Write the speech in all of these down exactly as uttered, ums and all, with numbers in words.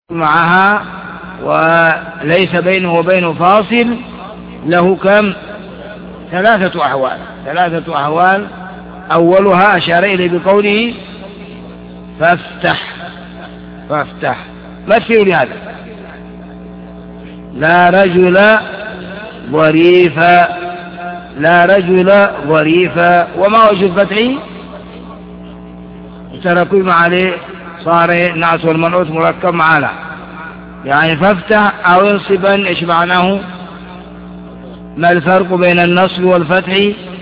معها وليس بينه وبينه فاصل له كم؟ ثلاثة أحوال ثلاثة أحوال أولها أشار إليه بقوله فافتح فافتح. مثلوا لهذا: لا رجل ظريفا، لا رجل ظريفا. وما وجه الفتح؟ تركوا عليه صار النعت والمنعوت مركب معنا، يعني فافتح أو انصبا. إيش معناه؟ ما الفرق بين النصب والفتح؟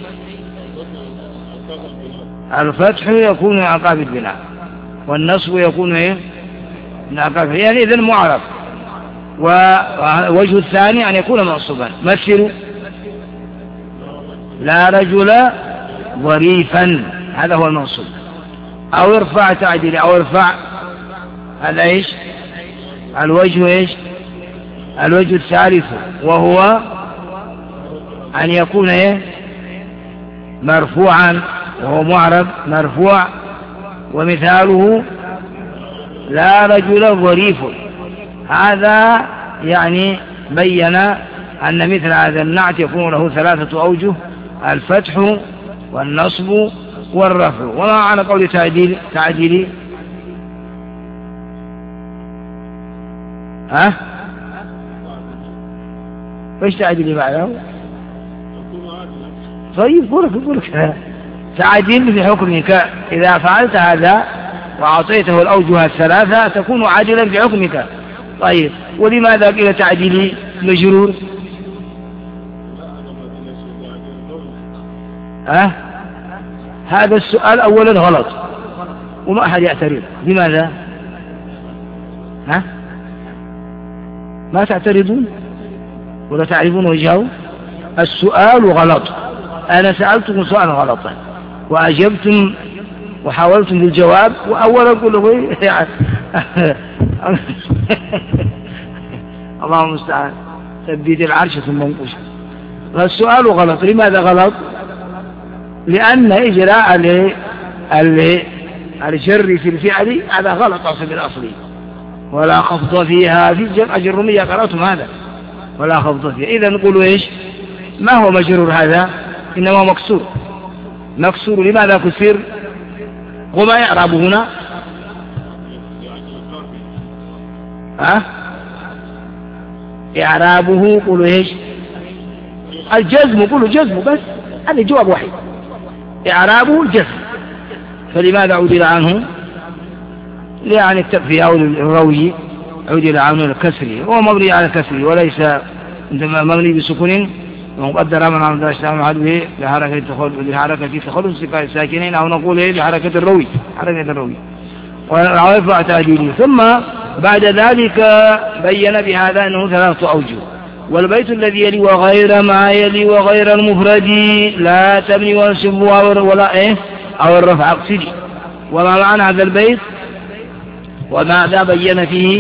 الفتح يكون من عقاب البناء والنصب يكون ايه؟ من عقاب، يعني إذن معرف. ووجه الثاني أن يكون منصوبا. مثلوا: لا رجل ظريفا، هذا هو المنصوب. أو ارفع تعديل، أو ارفع، هذا ايش؟ الوجه ايش؟ الوجه الثالث، وهو أن يكون ايه؟ مرفوعا، وهو معرب مرفوع. ومثاله: لا رجل ظريف. هذا يعني بين أن مثل هذا النعت يكون له ثلاثة أوجه: الفتح والنصب والرفع. وما معنى قول تعديل؟ تعديلي ها؟ ايش تعديلي معناه؟ طيب قولك قولك تعديل في حكمك. إذا فعلت هذا وأعطيته الأوجه الثلاثة تكون عادلا في حكمك. طيب، ولماذا قيل تعديلي مجرور؟ أه؟ هذا السؤال أولا غلط وما أحد يعترض. لماذا؟ ها؟ ما تعترضون ولا تعرفون وجهه؟ السؤال غلط. أنا سألتكم سؤالا غلطا وأجبتم وحاولتم بالجواب، وأولا قلوا اللهم المستعان، تبديد العرش ثم انقش. فالسؤال غلط. لماذا غلط؟ لأن إجراء الجر في الفعل هذا غلط أصل الأصلي. ولا خفض فيها في الجرمية، قرأتم هذا؟ ولا خفض فيها. إذا نقول إيش؟ ما هو مجرور هذا؟ إنما مكسور. مكسور. لماذا كسر؟ وما يعرب هنا؟ ها؟ إعرابه قولوا إيش؟ الجزم. قولوا جزم بس، هذا جواب واحد. إعرابه الجزم. فلماذا عدل عنه؟ يعني التكفية أو الروي عدل عنه الكسري. هو مبني على الكسري وليس مبني بسكون ومقدر من عمد الإسلام عدوه لحركة لحركة تخلص الساكنين، أو نقول إيه؟ لحركة الروي، حركة الروي ويرفع تعديله. ثم بعد ذلك بين بهذا أنه ثلاثة أوجه. والبيت الذي يلي وغير ما يلي وغير المفرد لا تبني وانصب ولا إيه؟ أو الرفع اقصدي. وما معنى هذا البيت؟ وماذا بين فيه؟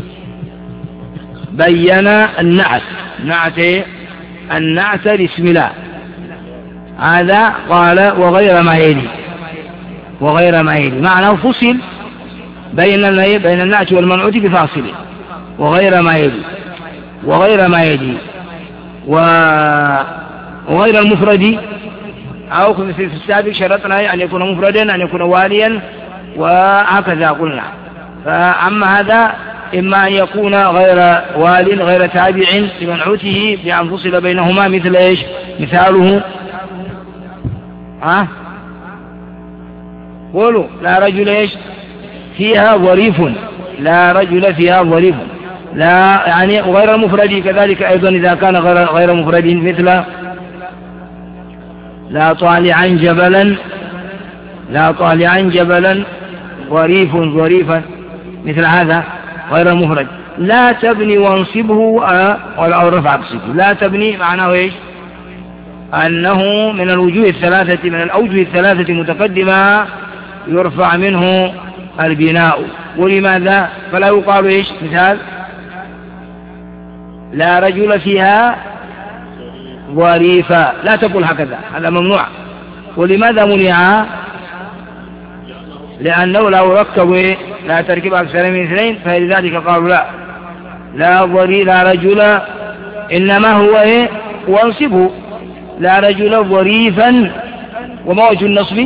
بين النعت. نعت إيه؟ النعت لاسم الله. هذا قال وغير ما يلي، وغير ما يلي معناه فصل بين بين النعت والمنعوت بفاصل. وغير ما يلي، وغير ما يلي وغير المفرد، أو في السابق شرطنا أن يكون مفردا، أن يكون واليا، وهكذا قلنا. فأما هذا إما أن يكون غير وال غير تابع لمنعوته بأن فصل بينهما. مثل إيش؟ مثاله ها؟ قولوا: لا رجل إيش؟ فيها ظريف. لا رجل فيها ظريف. لا يعني غير المفرد كذلك أيضا إذا كان غير غير مفرد. مثل لا طالعا جبلا، لا طالعا جبلا ظريف ظريفا، مثل هذا غير المفرد. لا تبني وانصبه ولا رفع اقصده. لا تبني معناه ايش؟ انه من الوجوه الثلاثة، من الاوجه الثلاثة متقدمة يرفع منه البناء. ولماذا؟ فلا يقال ايش؟ مثال: لا رجل فيها ظريفا، لا تقول هكذا، هذا ممنوع. ولماذا منع؟ لأنه لو ركبوا لا تركب أكثر من اثنين، فلذلك قالوا لا لا ضري لا رجل، إنما هو إيه وانصبه لا رجل ظريفا. وما وجه النصب؟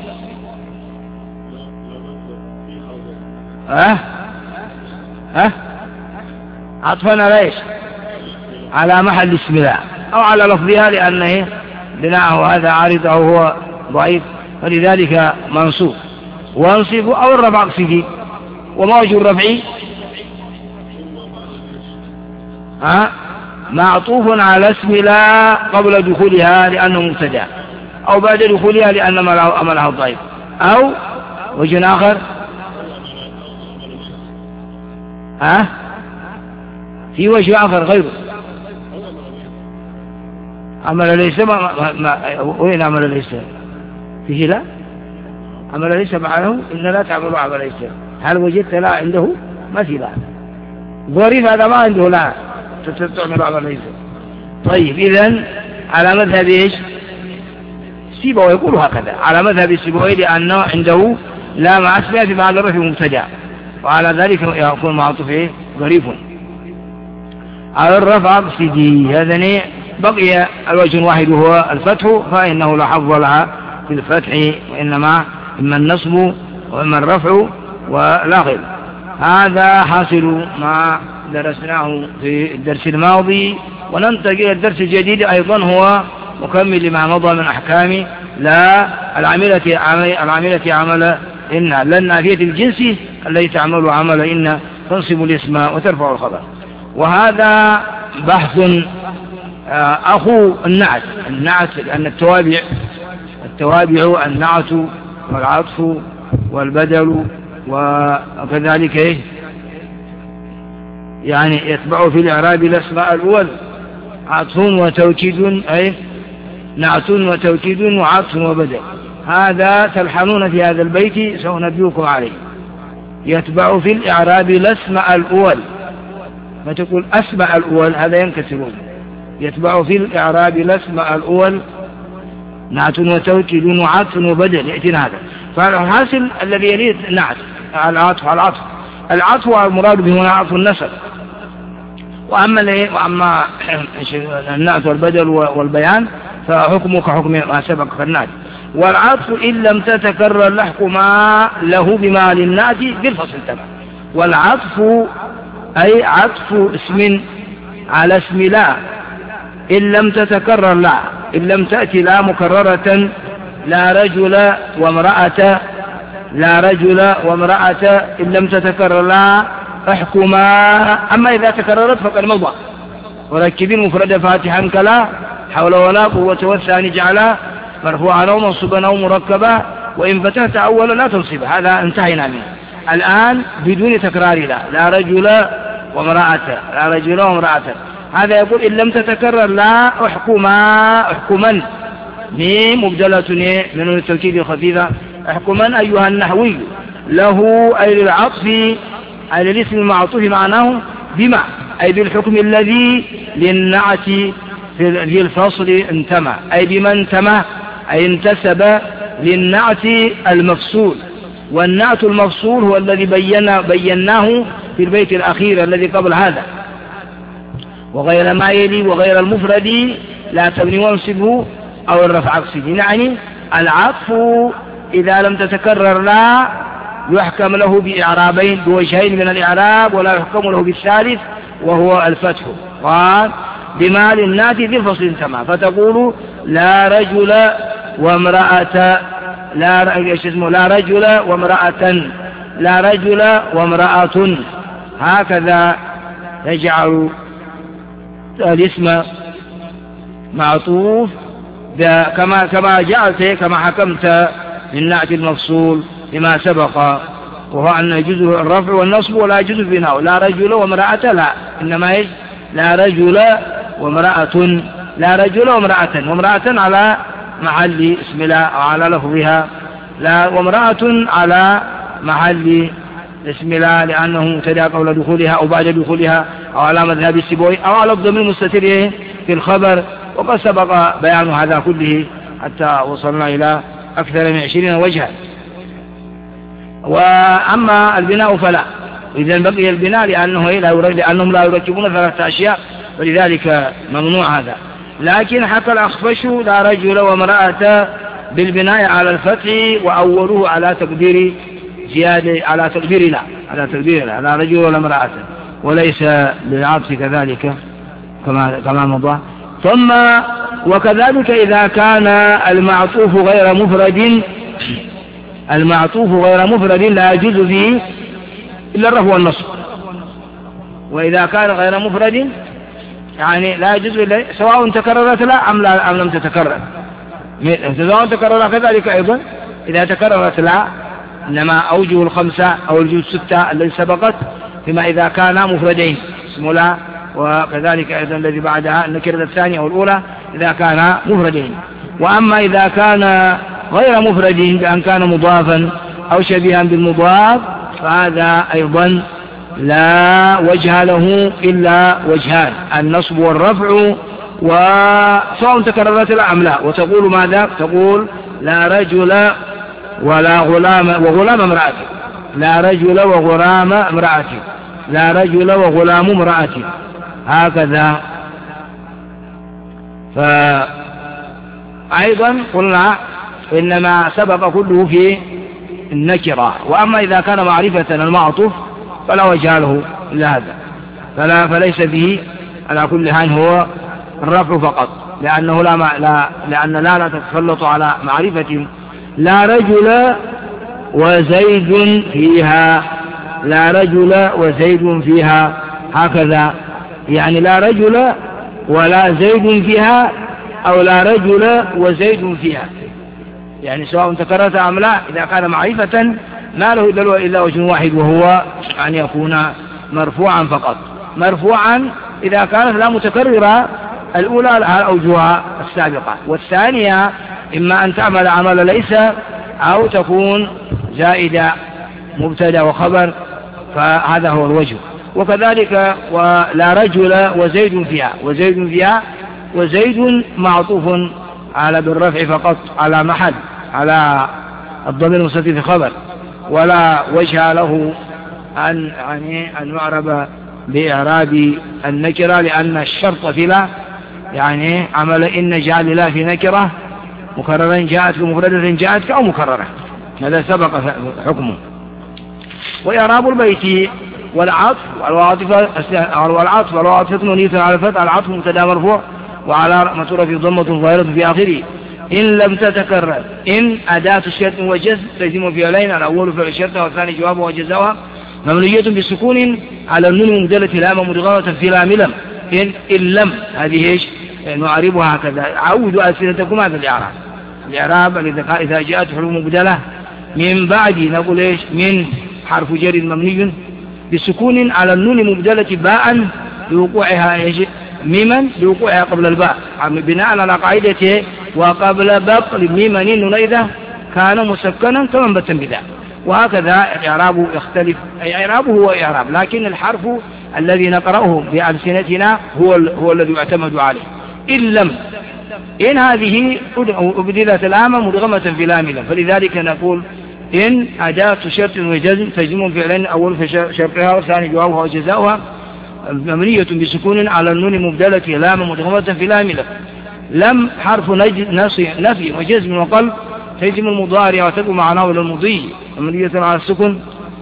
ها ها عطفا على ايش؟ على محل اسم لا او على لفظها، لانه بناءه هذا عارض او هو ضعيف، فلذلك منصوب. وانصب او الرفع اقصدي. وما وجه الرفع؟ ها معطوف على اسم لا قبل دخولها لانه مبتدا، او بعد دخولها لان عملها الضعيف، او وجه اخر. ها في وجه آخر غيره. عمل ليس ما, ما وين عمل ليس فيه؟ لا عمل ليس معه إن لا تعمل عمل ليس. هل وجدت لا عنده؟ ما في لا. ظريف هذا ما عنده لا تعمل عمل ليس. طيب إذن على مذهب إيش؟ سيبويه يقول هكذا على مذهب سيبويه، لأنه عنده لا مع اسمها في بعض الرفع مبتدأ، وعلى ذلك يكون معطوف إيه ظريف. على الرفع اقصدي. هذا بقي الوجه الواحد وهو الفتح، فإنه لا حظ لها في الفتح، وإنما إما النصب وإما الرفع ولا غير. هذا حاصل ما درسناه في الدرس الماضي، وننتقل إلى الدرس الجديد أيضا هو مكمل لما مضى من أحكام لا العاملة العاملة عمل إن لن نافية الجنس التي تعمل عمل إن تنصب الاسم وترفع الخبر. وهذا بحث أخو النعت. النعت لأن التوابع التوابع النعت والعطف والبدل وكذلك إيه يعني يتبع في الإعراب الأسماء الأول عطف وتوكيد، أي نعت وتوكيد وعطف وبدل. هذا تلحنون في هذا البيت سأنبئكم عليه. يتبع في الإعراب الأسماء الأول، ما تقول أسماء الأول هذا ينكسرون. يتبع في الإعراب الأسماء الأول نعت وتوكيد وعطف وبدل يأتينا هذا. فالحاصل الذي يريد نعت العطف العطف العطف والمراد به هنا عطف النسب. وأما وأما النعت والبدل والبيان فحكمه كحكم ما سبق في النعت. والعطف إن لم تتكرر لحكما له بما للنعت بالفصل تبع. والعطف أي عطف اسم على اسم لا إن لم تتكرر لا، إن لم تأتي لا مكررة، لا رجل وامرأة، لا رجل وامرأة إن لم تتكرر لا احكما. أما إذا تكررت فقد مضى. وركب المفرد فاتحا كلا حول ولا قوة والثاني جعلا مرفوعا أو منصوبا أو مركبا، وإن فتحت أولا لا تنصب. هذا انتهينا منه الآن بدون تكرار لا لا رجل وامرأة، لا رجل وامرأة. هذا يقول إن لم تتكرر لا احكما احكما ميم مبدلة من التوكيد الخفيفة. احكما أيها النحوي له أي للعطف أي للاسم المعطوف معناه بما أي بالحكم الذي للنعت في الفصل انتمى، أي بما انتمى أي انتسب للنعت المفصول. والنعت المفصول هو الذي بينا بيناه في البيت الأخير الذي قبل هذا. وغير ما يلي وغير المفرد لا تبني وانصبه أو الرفع اقصدي. يعني العطف إذا لم تتكرر لا يحكم له بإعرابين بوجهين من الإعراب، ولا يحكم له بالثالث وهو الفتح. قال بما للنعت ذي الفصل انتمى، فتقول لا رجل وامرأة، لا اسمه لا رجل وامرأة، لا رجل وامرأة. هكذا يجعل الاسم معطوف كما كما جعلت كما حكمت للنعت المفصول لما سبق، وهو أن يجوز الرفع والنصب ولا يجوز البناء. لا رجل وامرأة لا، إنما يجوز لا رجل وامرأة، لا رجل وامرأة، وامرأة على محل اسم لا أو على لفظها، لا وامرأة على محل اسم لا لأنه مبتدأ قبل دخولها أو بعد دخولها، أو على مذهب السيبوي أو على الضمير المستتر في الخبر. وقد سبق بيان هذا كله حتى وصلنا إلى أكثر من عشرين وجها. وأما البناء فلا، إذا بقي البناء لأنه لا لأنهم لا يركبون ثلاثة أشياء، ولذلك ممنوع هذا. لكن حكى الأخفش لا رجل وامرأة بالبناء على الفتح، وأولوه على تقدير زيادة على تقدير لا على تقدير لا لا رجل ولا امرأة، وليس للعطف كذلك كما كما مضى. ثم وكذلك إذا كان المعطوف غير مفرد، المعطوف غير مفرد لا يجوز فيه إلا الرفع والنصب. وإذا كان غير مفرد يعني لا يجوز إلا سواء تكررت لا أم, لا أم لم تتكرر، سواء تكرر كذلك أيضا إذا تكررت لا، إنما أوجه الخمسة أو الوجوه الستة التي سبقت فيما إذا كان مفردين اسم لا، وكذلك أيضا الذي بعدها النكرة الثانية أو الأولى إذا كان مفردين. وأما إذا كان غير مفرد بأن كان مضافا أو شبيها بالمضاف فهذا أيضا لا وجه له إلا وجهان، النصب والرفع، وسواء تكررت لا أم لا. وتقول ماذا؟ تقول لا رجل ولا غلام وغلام امرأة، لا رجل وغلام امرأة، لا رجل وغلام امرأة، هكذا. فأيضا قلنا إنما سبق كله في النكرة. وأما إذا كان معرفة المعطوف فلا وجه له إلا هذا، فلا فليس به على كل حال هو الرفع فقط، لأنه لا, لا لأن لا لا تتسلط على معرفة. لا رجل وزيد فيها، لا رجل وزيد فيها، هكذا. يعني لا رجل ولا زيد فيها، أو لا رجل وزيد فيها، يعني سواء تكررت أم لا. إذا كان معرفة ما له إلا وجه واحد، وهو أن يكون مرفوعا فقط. مرفوعا إذا كانت لا متكررة الأولى على أوجهها السابقة، والثانية إما أن تعمل عمل ليس أو تكون زائدة مبتدا وخبر، فهذا هو الوجه. وكذلك ولا رجل وزيد فيها، وزيد فيها، وزيد معطوف على بالرفع فقط على محل على الضمير المستتر في خبر، ولا وجه له أن يعني أن يعرب بإعراب النكرة، لأن الشرط في لا يعني عمل إن جعل لا في نكرة مكررا جاءت ومفردة جاءت أو مكررة، هذا سبق حكمه. وإعراب البيت والعطف والعاطفة والعطف والعاطفة نونية على الفتح، العطف مبتدا مرفوع وعلى مسورة في ضمة ظاهرة في آخره. إن لم تتكرر، إن أداة شرط وجزم تجزم فعلين، الأول فعل الشرط والثاني جوابه وجزاؤها، ممنوعية بسكون على النون مبدلة لام مدغمة في لام لم. إن إن لم هذه إيش نعربها هكذا. عودوا ألسنتكم هذا الإعراب، الإعراب إذا جاءت حروف مبدلة من بعد نقول إيش من حرف جر مبني بسكون على النون مبدلة باء لوقوعها إيش ميما لوقوعها قبل الباء، بناء على قاعدته وقبل بقل ميما نون إذا كان مسكنا كمن بتن بذا. وهكذا إعرابه يختلف، أي إعرابه هو إعراب، لكن الحرف الذي نقرأه بألسنتنا هو هو الذي يعتمد عليه. إن لم، إن هذه أبدلت الآن مدغمة في لام لم، فلذلك نقول إن أداة شرط وجزم تجزم فعلين، أول في شرطها والثاني جوابها وجزاؤها، مبنية بسكون على النون مبدلة لام مدغمة في لام لم. لم حرف نفي وجزم وقلب تجزم المضارع وتدعو معناه إلى المضي مبنية على السكن.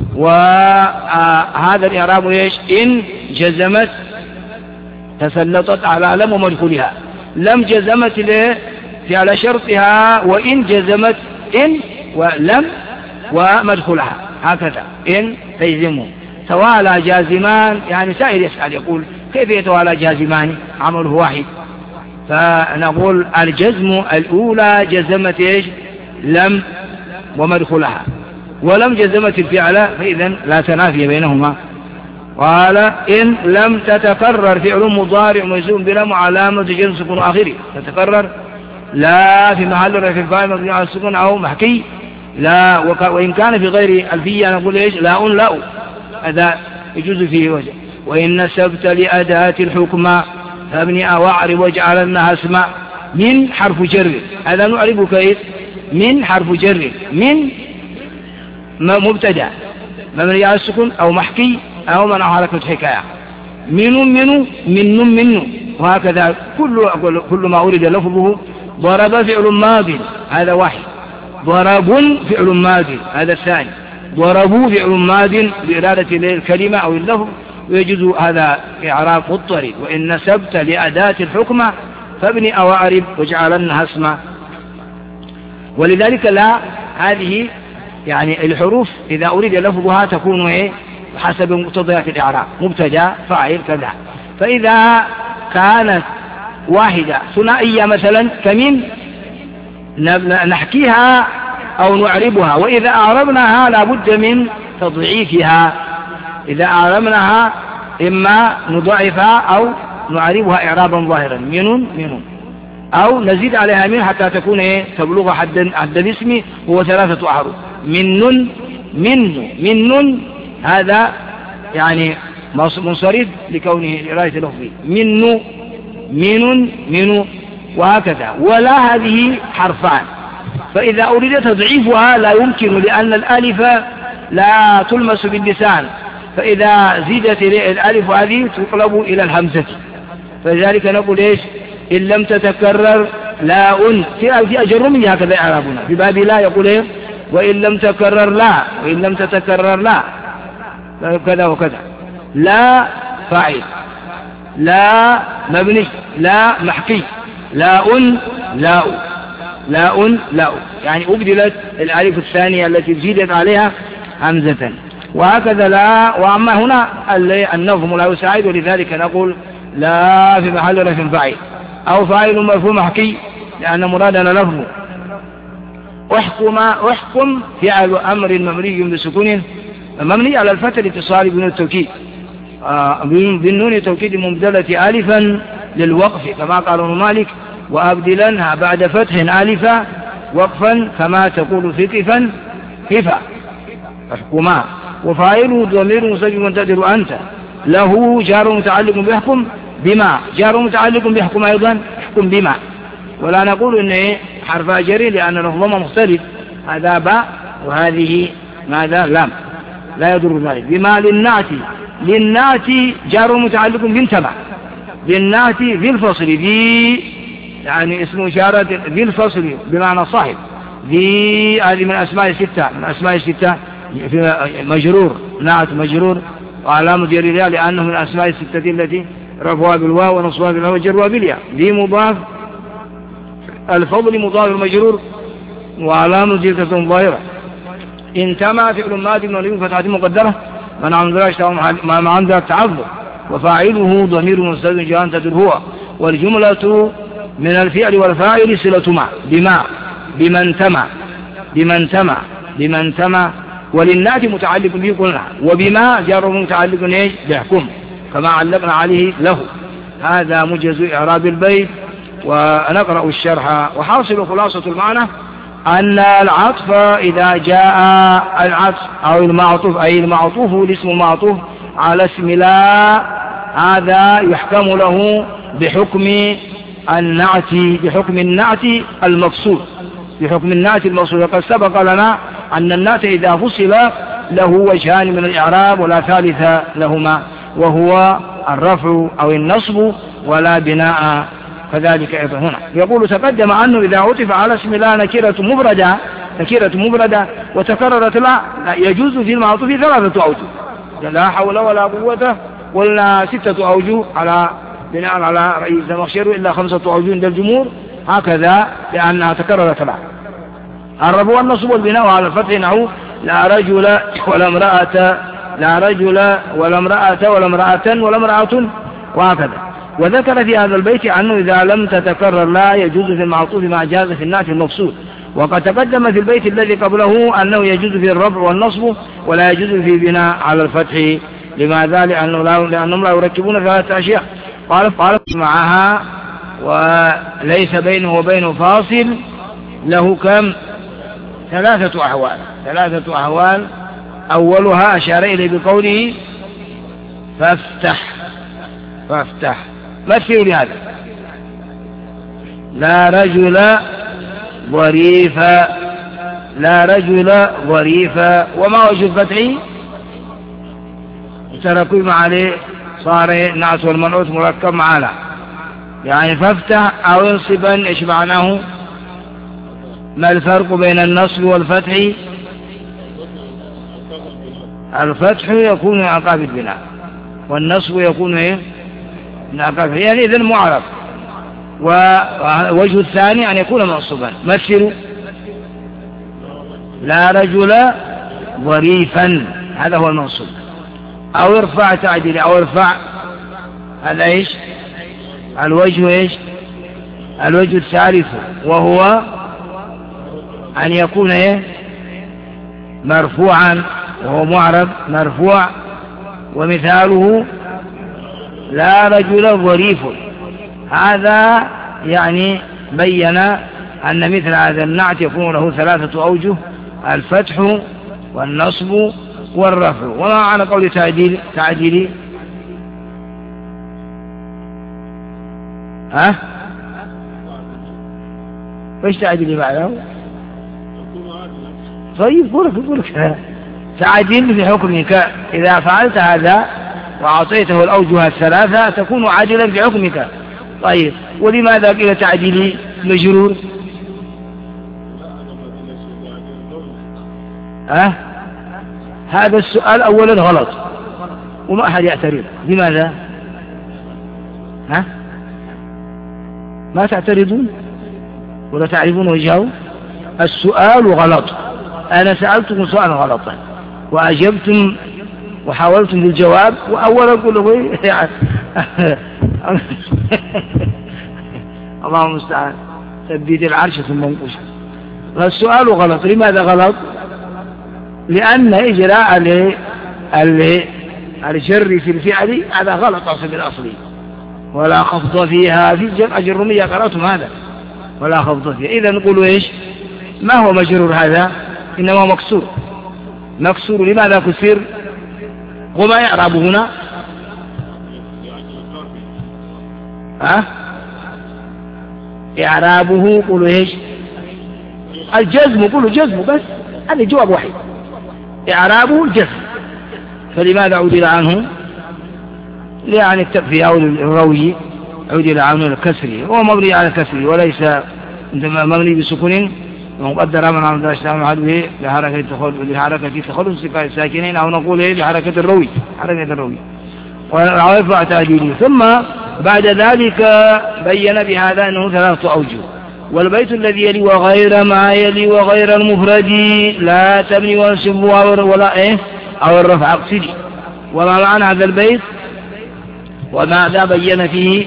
وهذا الإعراب إيش إن جزمت تسلطت على لم ومدخلها، لم جزمت له في على شرطها، وإن جزمت إن ولم ومدخلها، هكذا إن تجزمه. توالى جازمان، يعني سائل يسأل يقول كيف يتوالى جازمان عمله واحد؟ فنقول الجزم الأولى جزمت إيش لم ومدخلها، ولم جزمت الفعل، فإذا لا تنافي بينهما. قال إن لم تتكرر فعل مضارع مجزوم بلم علامة جزم سكون آخره، تتكرر لا في محل رفع فاعل مبني على السكون أو محكي لا، وإن كان في غير ألفية نقول إيش لا لا، هذا يجوز فيه وجه. وإن نسبت لأداة الحكم فابني أو أعرب واجعلنها اسمع من حرف جر، هذا نعرب كيف من حرف جر، من مبتدأ مبني على السكون أو محكي أو من حركة حكاية. من من من من وهكذا كل كل ما أورد لفظه. ضرب فعل ماض هذا واحد، ضرب فعل ماض هذا الثاني، ضربوا فعل ماض بإرادة الكلمة أو اللفظ، ويجوز هذا إعراب مضطرد. وإن نسبت لأداة الحكمة فابني أو أعرب واجعلنها اسما. ولذلك لا هذه يعني الحروف إذا أريد لفظها تكون إيه حسب مقتضيات الإعراب، مبتدا فاعل كذا. فإذا كانت واحدة ثنائية مثلا كمن نحكيها أو نعربها، وإذا أعربناها لابد من تضعيفها. إذا أعربناها إما نضعفها أو نعربها إعرابا ظاهرا من من أو نزيد عليها من حتى تكون إيه تبلغ حد حد الاسم هو ثلاثة أحرف. من من من هذا يعني منصرف لكونه إرادة لفظي. من من من وهكذا. ولا هذه حرفان، فإذا أريد تضعيفها لا يمكن، لأن الألف لا تلمس باللسان، فإذا زيدت الألف هذه تقلب إلى الهمزة. فلذلك نقول إيش إن لم تتكرر لا أن في أجرمي هكذا إعرابنا في باب لا يقول إيه وإن لم تكرر لا، وإن لم تتكرر لا كذا وكذا. لا فاعل، لا مبني، لا محكي، لا أن لا لا أن لا يعني أبدلت الألف الثانية التي زيدت عليها همزة. وهكذا لا. وأما هنا النظم لا يساعد، ولذلك نقول لا في محل رفع فاعل أو فاعل مرفوع محكي، لأن مرادنا لفظه. احكم احكم فعل أمر مبني بسكون مبني على الفتح الاتصال بنون التوكيد آه بالنون التوكيد مبدلة ألفا للوقف كما قال ابن مالك وأبدلنها بعد فتح ألفا وقفا كما تقول في كفا كفا احكما. وفاعله ضمير مستتر منتظر أنت، له جار متعلق بيحكم بما، جار متعلق بيحكم أيضا احكم بما. ولا نقول إن إيه حرف جري لأن لفظهما مختلف، هذا باء وهذه ماذا لام، لا يضر ذلك. بما للنعت، للنعت جار متعلق بانتبع، للنعت ذي الفصل ذي يعني اسم إشارة ذي الفصل بمعنى صاحب. ذي هذه من أسماء الستة، من أسماء الستة في مجرور، نعت مجرور وعلامة جريرها لأنه من أسماء الستة التي رفعها بالواو ونصبها بالواو وجرها بالياء. ذي مضاف، الفضل مضاف المجرور وعلامة جريرة ظاهرة. انتمى فعل ماضي ولم فتحة مقدرة من عندها التعذر، وفاعله ضمير مستتر جاء تدر هو. والجملة من الفعل والفاعل صلة مع بما بمن تمى بمن تمى بمن تمى. وللنعت متعلق به قلنا، وبما جاره متعلق ايش بيحكم كما علقنا عليه له. هذا مجز إعراب البيت. ونقرأ الشرح. وحاصل خلاصة المعنى أن العطف إذا جاء العطف أو المعطوف أي المعطوف الاسم المعطوف على اسم لا، هذا يحكم له بحكم النعت، بحكم النعت المفصول، بحكم النعت المفصول. وقد سبق لنا أن النعت إذا فصل له وجهان من الإعراب ولا ثالث لهما، وهو الرفع أو النصب ولا بناء كذلك أيضا هنا. يقول تقدم أنه إذا عطف على اسم لا نكرة مبردة نكرة مبردة وتكررت لا يجوز في المعطوف ثلاثة أوجه، لا حول ولا قوة ولا ستة أوجه على بناء على رئيس الزمخشري إلا خمسة أوجه عند الجمهور، هكذا لأنها تكررت لا. الرفع والنصب والبناء على الفتح نحو لا رجل ولا امرأة، لا رجل ولا امرأة ولا امرأة ولا امرأة وهكذا. وذكر في هذا البيت أنه إذا لم تتكرر لا يجوز في المعطوف مع جاز في النعت المفصول. وقد تقدم في البيت الذي قبله أنه يجوز في الرفع والنصب ولا يجوز في بناء على الفتح. لماذا؟ لأنه لا لأنهم لا يركبون ثلاثة أشياء. قال قال معها وليس بينه وبينه فاصل له كم؟ ثلاثة أحوال، ثلاثة أحوال. أولها أشار إليه بقوله فافتح، فافتح مثل لهذا لا رجل ظريفا لا رجل ظريفا. وما وجه الفتح؟ تركوا عليه صار النعت والمنعوت مركب معنا، يعني فافتح أو انصبا. إيش معناه؟ ما الفرق بين النصب والفتح؟ الفتح يكون من عقاب البناء والنصب يكون ايه من عقاب، يعني إذن معرب. ووجه الثاني أن يكون منصوبا. مثلوا: لا رجل ظريفا، هذا هو المنصوب. أو ارفع تعديل، أو ارفع، هذا ايش؟ الوجه ايش؟ الوجه الثالث، وهو أن يكون ايه مرفوعا، وهو معرب مرفوع. ومثاله: لا رجل ظريف. هذا يعني بين أن مثل هذا النعت يكون له ثلاثة أوجه: الفتح والنصب والرفع. وما معنى قول تعديل؟ تعديلي ها؟ ايش تعديلي معناه؟ طيب قولك قولك تعديل في حكمك. إذا فعلت هذا وأعطيته الأوجه الثلاثة تكون عادلا في حكمك. طيب، ولماذا قيل تعديلي مجرور؟ أه؟ هذا السؤال أولا غلط وما أحد يعترض. لماذا؟ ها؟ ما تعترضون ولا تعرفون وجهه؟ السؤال غلط. أنا سألتكم سؤالا غلطا وأجبتم وحاولتم بالجواب، وأولا قلوا يعني اللهم المستعان، تبديد العرش ثم انقش. فالسؤال غلط. لماذا غلط؟ لأن إجراء الجر في الفعل هذا غلط أصل بالأصل. ولا خفض فيها في الجرمية، قرأتم هذا؟ ولا خفض فيها. إذا نقول إيش؟ ما هو مجرور هذا؟ إنما مكسور. مكسور. لماذا كسر؟ وما يعرب هنا؟ ها؟ إعرابه قولوا إيش؟ الجزم. قولوا جزم بس، هذا جواب واحد. إعرابه الجزم. فلماذا عدل عنه؟ يعني التكفي أو الروي عدل عنه الكسري، هو مبني على الكسري وليس مبني بسكون مقدر من عمد الإسلام عدوه لحركة تخلص الساكنين، أو نقول إيه لحركة الروي، حركة الروي ويرفع تعديله. ثم بعد ذلك بين بهذا أنه ثلاثة أوجه. والبيت الذي يلي وغير ما يلي وغير المفرد لا تبني وانصب ولا إيه أو الرفع اقصدي. وما معنى هذا البيت؟ وماذا بين فيه؟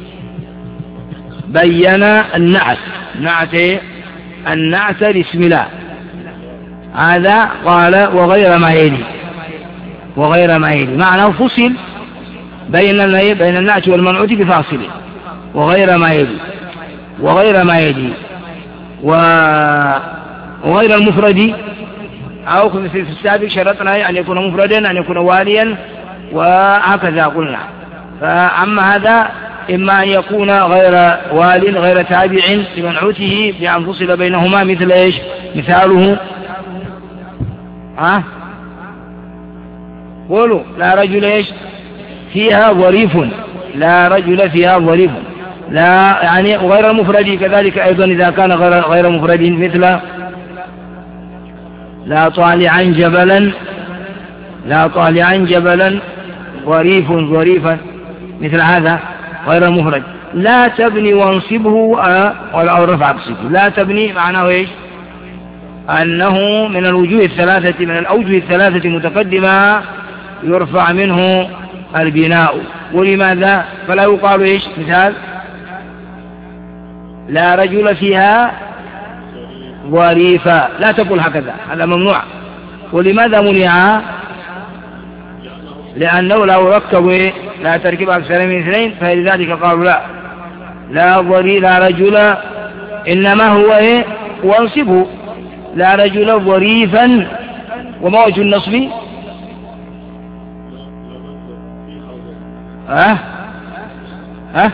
بين النعت. نعت إيه؟ النعت لاسم الله. هذا قال وغير ما يلي، وغير ما يلي معناه فصل بين بين النعت والمنعوت بفاصله. وغير ما يلي، وغير ما يلي وغير المفرد، أو في السابق شرطنا أن يكون مفردا، أن يكون واليا، وهكذا قلنا. فأما هذا إما أن يكون غير وال غير تابع لمنعوته بأن فصل بينهما. مثل إيش؟ مثاله ها؟ قولوا لا رجل إيش فيها ظريف. لا رجل فيها ظريف. لا يعني غير المفرد كذلك أيضا إذا كان غير غير مفرد. مثل لا طالعا جبلا، لا طالعا جبلا ظريف ظريفا، مثل هذا غير المفرد. لا تبني وانصبه ولا رفع اقصده. لا تبني معناه ايش؟ انه من الوجوه الثلاثة، من الاوجه الثلاثة متقدمة يرفع منه البناء. ولماذا؟ فلا يقال ايش؟ مثال لا رجل فيها ظريفا، لا تقول هكذا، هذا ممنوع. ولماذا منع؟ لأنه لا يركب لا تركب أكثر من اثنين، فلذلك قالوا لا لا ظري لا رجل، إنما هو إيه؟ وانصبه لا رجل ظريفا. وما وجه النصب؟ ها ها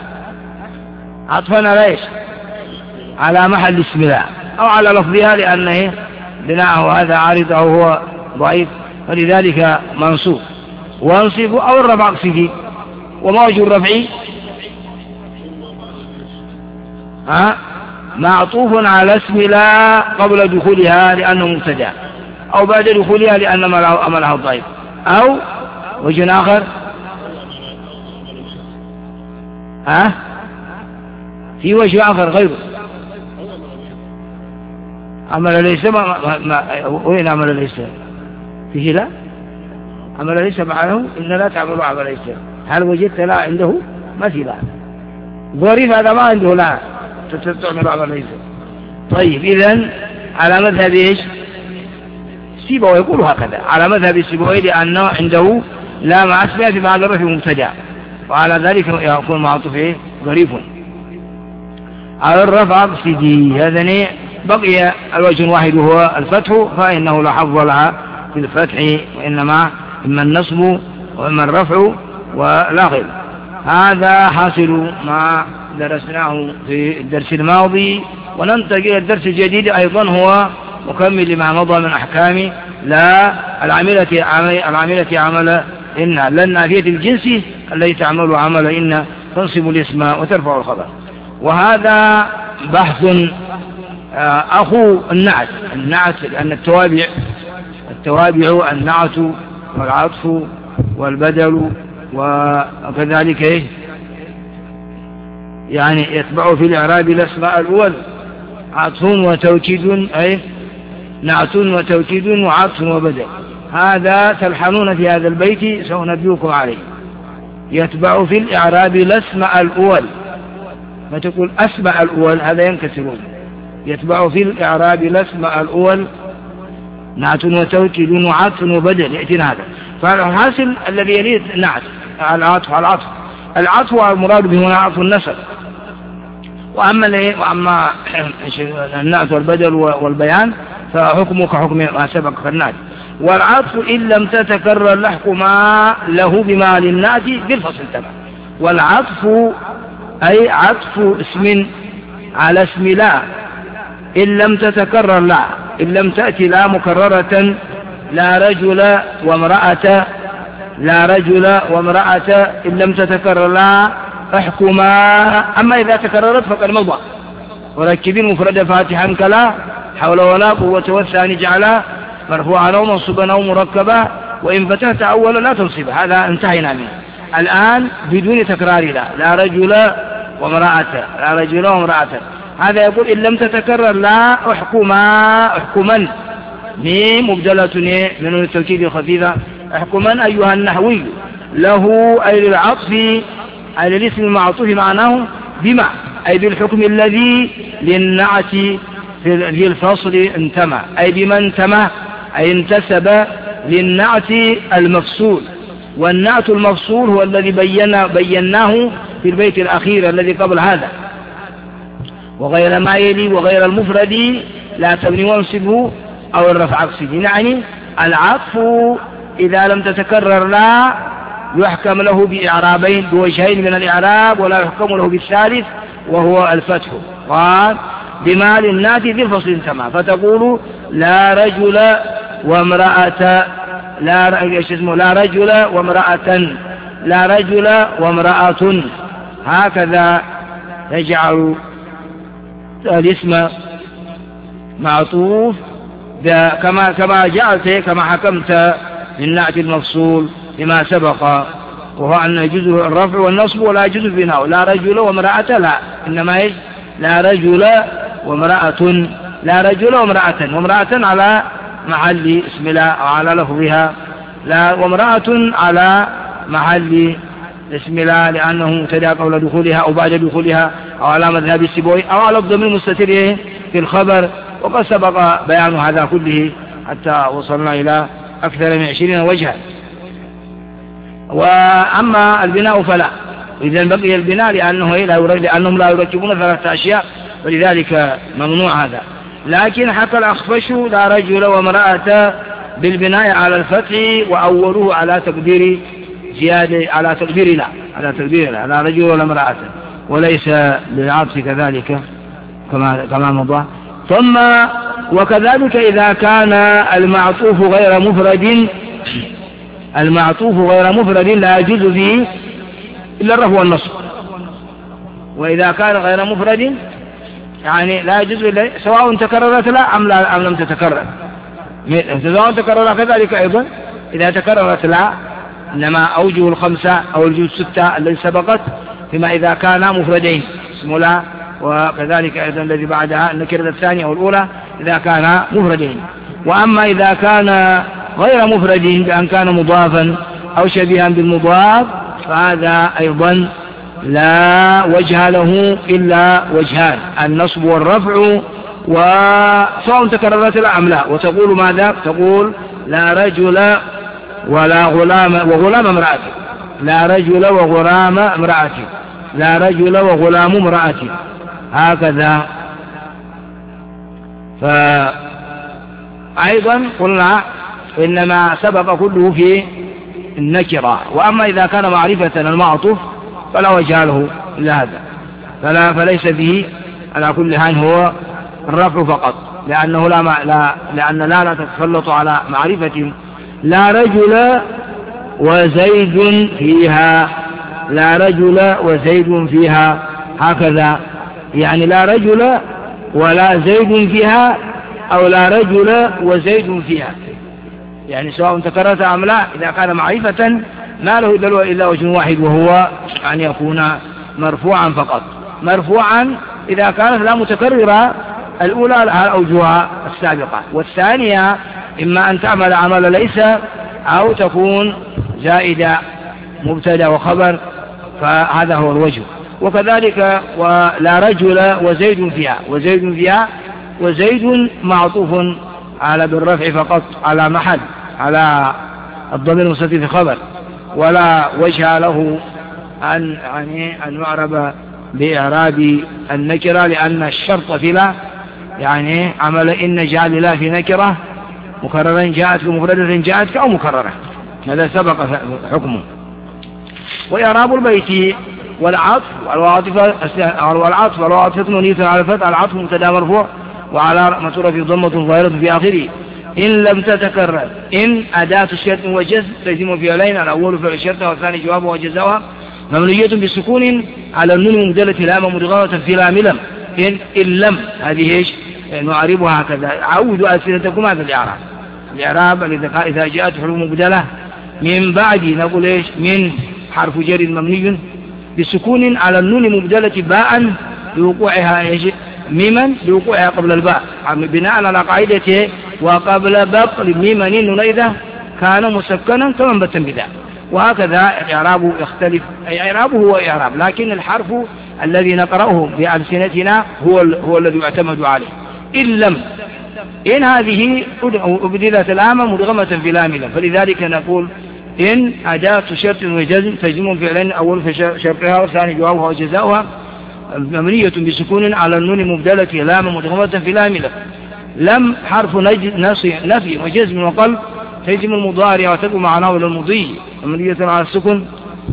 عطفنا ليش؟ على محل اسم الله أو على لفظها، لأنه بناءه هذا عارض أو هو ضعيف، فلذلك منصوب. وانصب أو الرفع اقصدي. وما وجه الرفع؟ ها معطوف على اسم لا قبل دخولها لأنه مبتدأ، أو بعد دخولها لأن أملها ضعيف، أو وجه آخر ها في وجه آخر غيره عمل ليس ما, ما, ما وين عمل ليس فيه؟ لا عمل ليس معه إن لا تعمل عمل ليس. هل وجدت لا عنده؟ ما في لا. ظريف هذا ما عنده لا تعمل عمل ليس. طيب إذن على مذهب إيش؟ سيبويه يقول هكذا على مذهب سيبويه لأنه عنده لا مع اسمها في بعض الرفع مبتدأ، وعلى ذلك يكون معطوف إيه؟ ظريف على الرفع اقصدي. هذا بقي الوجه الواحد وهو الفتح، فإنه لا حظ لها في الفتح، وإنما إما النصب وإما الرفع ولا غير. هذا حاصل ما درسناه في الدرس الماضي، وننتقل إلى الدرس الجديد أيضا هو مكمل لما مضى من أحكام لا العاملة العاملة عمل إن لا نافية الجنس التي تعمل عمل إن تنصب الاسم وترفع الخبر. وهذا بحث أخو النعت. النعت لأن التوابع التوابع النعت والعطف والبدل وكذلك إيه يعني يتبع في الإعراب الأسماء الأول عطف وتوكيد، أي نعت وتوكيد وعطف وبدل. هذا تلحنون في هذا البيت سأنبئكم عليه. يتبع في الإعراب الأسماء الأول، ما تقول أسماء الأول هذا ينكسرون. يتبع في الإعراب الأسماء الأول نعت وتوكيد وعطف وبدل يأتينا هذا. فالحاصل الذي يليه نعت العطف العطف العطف والمراد به هنا عطف النسب. وأما وأما النعت والبدل والبيان فحكمه كحكم ما سبق في النعت. والعطف إن لم تتكرر لحكما له بما للنعت بالفصل تبع. والعطف أي عطف اسم على اسم لا إن لم تتكرر لا، إن لم تأتي لا مكررة، لا رجل وامرأة، لا رجل وامرأة إن لم تتكرر لا احكما. أما إذا تكررت فقد مضى. وركب المفرد فاتحا كلا حول ولا قوة والثاني جعلا مرفوعا أو منصوبا أو مركبا، وإن فتحت أولا لا تنصب. هذا انتهينا منه الآن بدون تكرار لا لا رجل وامرأة، لا رجل وامرأة. هذا يقول إن لم تتكرر لا احكما احكما ميم مبدلة من التوكيد الخفيفة. احكما أيها النحوي له أي للعطف أي للاسم المعطوف معناه بما أي بالحكم الذي للنعت في الفصل انتمى، أي بما انتمى أي انتسب للنعت المفصول. والنعت المفصول هو الذي بينا بيناه في البيت الأخير الذي قبل هذا. وغير ما يلي وغير المفرد لا تبني وانصبه أو الرفع اقصدي. يعني العطف إذا لم تتكرر لا يحكم له بإعرابين بوجهين من الإعراب، ولا يحكم له بالثالث وهو الفتح. قال بما للنات ذي الفصل انتمى، فتقول لا رجل وامرأة، لا اسمه لا رجل وامرأة، لا رجل وامرأة. هكذا يجعل الاسم معطوف كما كما جعلت كما حكمت للنعت المفصول لما سبق، وهو أن يجوز الرفع والنصب ولا يجوز البناء. لا رجل وامرأة لا، إنما إيش لا رجل وامرأة، لا رجل وامرأة، وامرأة على محل اسم لا أو على لفظها، لا وامرأة على محل اسم لا لأنه مبتدأ قبل دخولها أو بعد دخولها، أو على مذهب السيبوي، أو على الضمير المستتر في الخبر. وقد سبق بيان هذا كله حتى وصلنا إلى أكثر من عشرين وجها. وأما البناء فلا، إذا بقي البناء لأنه لا لأنهم لا يركبون ثلاثة أشياء، ولذلك ممنوع هذا. لكن حكى الأخفش لا رجل وامرأة بالبناء على الفتح، وأوله على تقدير زيادة على تقدير لا على تقدير لا لا رجل ولا امرأة، وليس للعطف كذلك كما كما مضى. ثم وكذلك إذا كان المعطوف غير مفرد المعطوف غير مفرد لا يجوز فيه إلا الرفع والنصب. وإذا كان غير مفرد يعني لا يجوز إلا سواء تكررت لا أم, لا أم لم تتكرر، سواء تكرر كذلك أيضا إذا تكررت لا، إنما أوجه الخمسة أو الوجوه الستة التي سبقت فيما إذا كان مفردين اسم لا، وكذلك أيضا الذي بعدها النكرة الثانية أو الأولى إذا كان مفردين. وأما إذا كان غير مفرد بأن كان مضافا أو شبيها بالمضاف فهذا أيضا لا وجه له إلا وجهان، النصب والرفع، وسواء تكررت لا أم لا. وتقول ماذا؟ تقول لا رجل ولا غلام وغلام امرأة، لا رجل وغلام امرأة، لا رجل وغلام امرأة، هكذا. فأيضا قلنا إنما سبق كله في النكرة. وأما إذا كان معرفة المعطوف فلا وجه له إلا هذا، فلا فليس به على كل حال هو الرفع فقط، لأنه لا, لا لأن لا لا تتسلط على معرفة. لا رجل وزيد فيها، لا رجل وزيد فيها، هكذا. يعني لا رجل ولا زيد فيها أو لا رجل وزيد فيها، يعني سواء تكررت أم لا. إذا كان معرفة ما له إلا وجه واحد وهو أن يكون مرفوعا فقط، مرفوعا إذا كانت لا متكررة الأولى لها الأوجه السابقة، والثانية إما أن تعمل عمل ليس أو تكون زائدة مبتدا وخبر، فهذا هو الوجه. وكذلك ولا رجل وزيد فيها، وزيد فيها وزيد معطوف على بالرفع فقط على محل على الضمير المستتر في خبر، ولا وجه له أن يعني أن يعرب بإعراب النكرة، لأن الشرط في لا يعني عمل إن جعل لا في نكرة مكررا جاءتك مفردة جاءتك أو مكررة، هذا سبق حكمه. وإعراب البيت والعطف والعطف والعطف نونية على الفتح، العطف مبتدا مرفوع وعلى متورة في ضمة ظاهرة في آخره. إن لم تتكرر، إن أداة الشرط وجزم تجزم فعلين، الأول فعل الشرط والثاني جوابه وجزاؤها، ممنوعية بسكون على النون المبدلة لام مدغمة في لام لم. إن إن لم هذه إيش نعربها هكذا. عودوا ألسنتكم هذا الإعراب، الإعراب إذا جاءت حروف مبدلة من بعد نقول إيش من حرف جر مبني بسكون على النون المبدلة باء لوقوعها إيش ميما لوقوعها قبل الباء، بناء على قاعدته وقبل بقل ميما النون إذا كان مسكنا تنبتا بذا. وهكذا إعرابه يختلف، أي إعرابه هو إعراب، لكن الحرف الذي نقرأه بألسنتنا هو هو الذي يعتمد عليه. إن لم، إن هذه أبدلت الآمة مدغمة في لام لم، فلذلك نقول إن أداة شرط وجزم تجزم فعلين، أول في شرطها والثاني جوابها وجزاؤها، مبنية بسكون على النون مبدلة لام مدغمة في لام لم. لم حرف نفي وجزم وقلب تجزم المضارع وتكون معناه للمضي مبنية على السكن.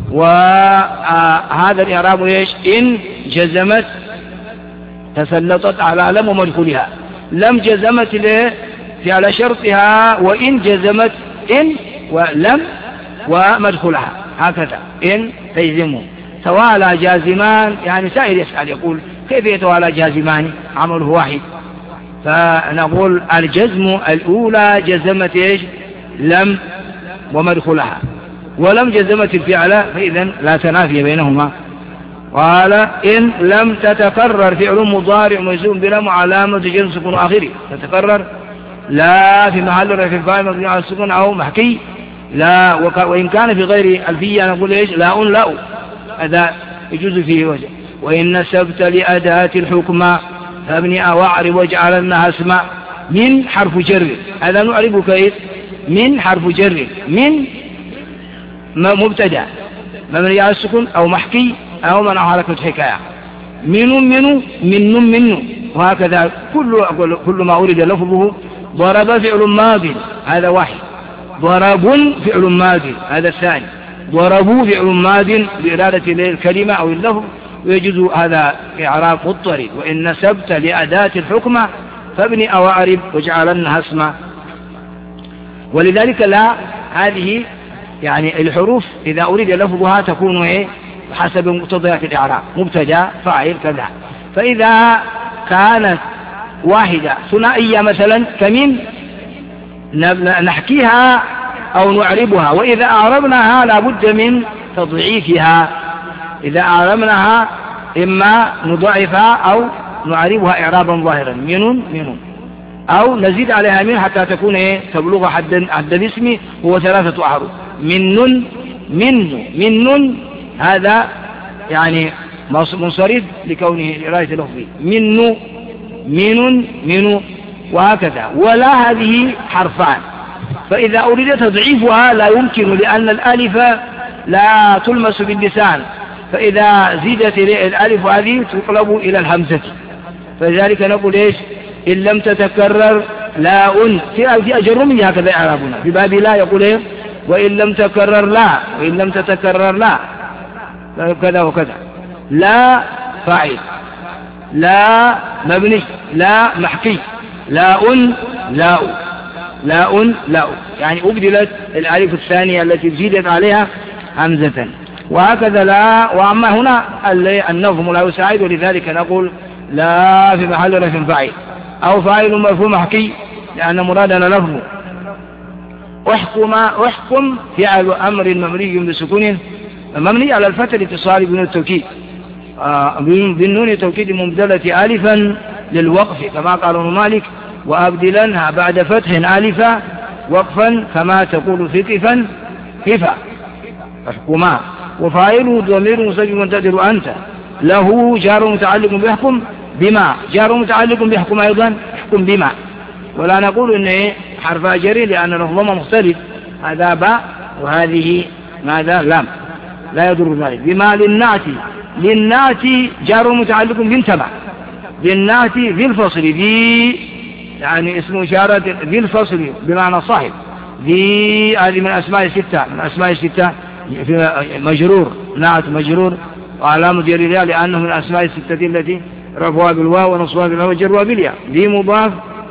وهذا الإعراب إيش إن جزمت تسلطت على لم ومدخولها، لم جزمت له في على شرطها، وإن جزمت إن ولم ومدخولها، هكذا إن تجزمه. توالى جازمان، يعني سائر يسأل يقول كيف يتوالى جازمان عمله واحد، فنقول الجزم الأولى جزمت إيش لم ومدخولها، ولم جزمت الفعل، فإذا لا تنافي بينهما. قال إن لم تتكرر فعل مضارع مجزوم بلم علامة جزم سكون آخره، تتكرر لا في محل رفع فاعل مبني على السكون أو محكي لا، وإن كان في غير ألفية نقول إيش لا لا، هذا يجوز فيه وجه. وإن نسبت لأداة الحكمة فابني واعرب واجعلنها اسمع من حرف جر، هذا نعرب كيف من حرف جر، من مبتدا مبني على السكون أو محكي أو من حركة حكاية، من من من من، وهكذا كل كل ما أورد لفظه. ضرب فعل ماض هذا واحد، ضرب فعل ماض هذا الثاني، ضربوا فعل ماض بإرادة الكلمة أو اللفظ، ويجوز هذا إعراب مضطرد. وإن نسبت لأداة الحكمة فابني أو أعرب واجعلنها اسما. ولذلك لا هذه يعني الحروف إذا أريد لفظها تكون إيه حسب مقتضيات الإعراب، مبتدا فاعل كذا. فإذا كانت واحدة ثنائية مثلا كمن نحكيها أو نعربها، وإذا أعربناها لابد من تضعيفها. إذا أعربناها إما نضعفها أو نعربها إعرابا ظاهرا، من من أو نزيد عليها من حتى تكون إيه تبلغ حد حد الاسم، هو ثلاثة أحرف، من من من هذا يعني منصرف لكونه لغاية لفظي، من من من وهكذا. ولا هذه حرفان، فإذا أريد تضعيفها لا يمكن، لأن الألف لا تلمس باللسان، فإذا زيدت الألف هذه تقلب إلى الهمزة. فلذلك نقول إيش إن لم تتكرر لا أن في أجرمي، هكذا إعرابنا في باب لا يقول إيه وإن لم تكرر لا، وإن لم تتكرر لا كذا وكذا. لا فاعل، لا مبني، لا محكي، لا أن لا لا أن لا، يعني أبدلت الألف الثانية التي زيدت عليها همزة، وهكذا لا. وأما هنا النظم لا يساعد، ولذلك نقول لا في محل رفع فاعل أو فاعل مرفوع محكي، لأن مرادنا لفظه. احكم احكم فعل أمر مبني بسكون مبني على الفتح الاتصال بنون التوكيد، آه بالنون التوكيد مبدلة ألفا للوقف كما قال ابن مالك، وأبدلنها بعد فتح ألفا وقفا كما تقول في قفا قفا. احكما وفاعله ضمير مستتر منتظر أنت، له جار متعلق بيحكم بما، جار متعلق بيحكم أيضا احكم بما. ولا نقول إن حرف جر لأن لفظهما مختلف، هذا باء وهذه ماذا لام، لا يضر ذلك. بما للنعت، للنعت جار متعلق بانتبع، للنعت ذي الفصل، ذي يعني اسم إشارة ذي الفصل بمعنى صاحب، ذي هذه من أسماء الستة، من أسماء الستة في مجرور، نعت مجرور وعلامة جريرها لأنه من الأسماء الستة التي رفعها بالواو ونصبها بالواو وجرها بالياء. ذي مضاف،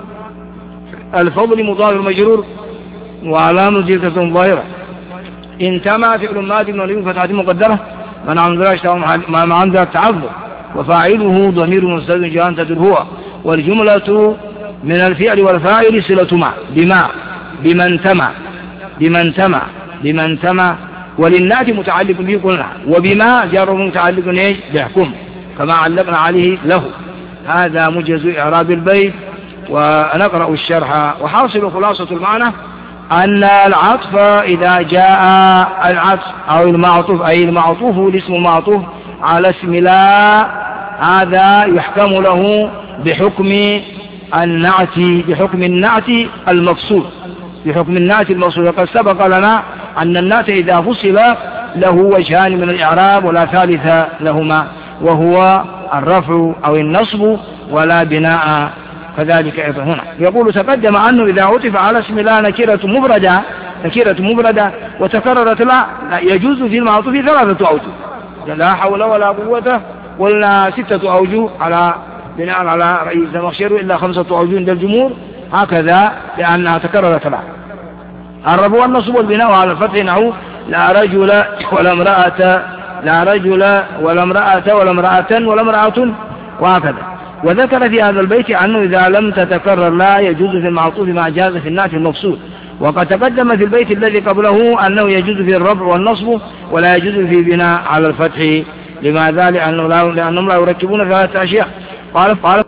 الفضل مضاف المجرور وعلامة جريرة ظاهرة. انتمى فعل ماضي من فتحة مقدرة من عن ذلك ما عن ذلك تعذر، وفاعله ضمير مستتر جاء تدر هو، والجملة من الفعل والفاعل صلة مع بما بمن تمى بمن تمى بمن تمى. وللنعت متعلق به قلنا، وبما جار متعلق ايش بيحكم كما علقنا عليه له. هذا موجز إعراب البيت. ونقرأ الشرح. وحاصل خلاصة المعنى أن العطف إذا جاء العطف أو المعطوف أي المعطوف الاسم المعطوف على اسم لا، هذا يحكم له بحكم النعت، بحكم النعت المفصول، بحكم النعت المفصول. وقد سبق لنا أن النعت إذا فصل له وجهان من الإعراب ولا ثالث لهما، وهو الرفع أو النصب ولا بناء كذلك أيضا. هنا يقول تقدم أنه إذا عطف على اسم لا نكرة مفردة، نكرة مفردة وتكررت لا، يجوز في المعطوف ثلاثة أوجه، لا حول ولا قوة، قلنا ستة أوجه على بناء على رئيس المخشر، إلا خمسة أوجه عند الجمهور، هكذا لأنها تكررت لا. الرفع والنصب والبناء على الفتح نحو لا رجل ولا امرأة، لا رجل ولا امرأة ولا امرأة ولا امرأة، وهكذا. وذكر في هذا البيت أنه إذا لم تتكرر لا يجوز في المعطوف ما جاز في النعت المفصول. وقد تقدم في البيت الذي قبله أنه يجوز في الرفع والنصب ولا يجوز في بناء على الفتح. لماذا؟ لأنه لا لأنهم لا يركبون ثلاثة أشياء. قال قال